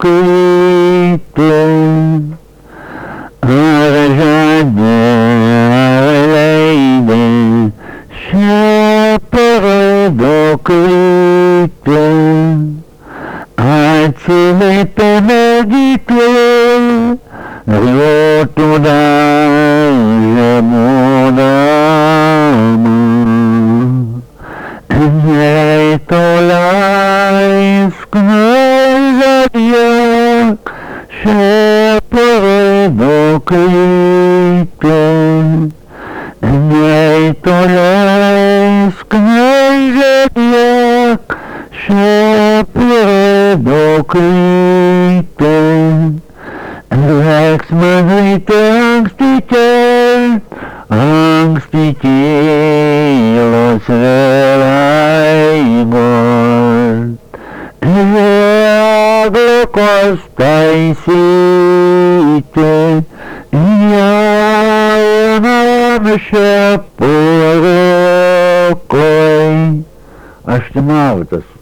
Cristo, arejade, areleide, sheperedo Cristo, acime penedite, riotuda gemudama, etolais knezadiak, sheperedo Cristo, etolais knezadiak, sheperedo Cristo, Rex Magrite angstite, los relaigor, Eaglo costaisite, Ianam shepurokoi. Aș te mă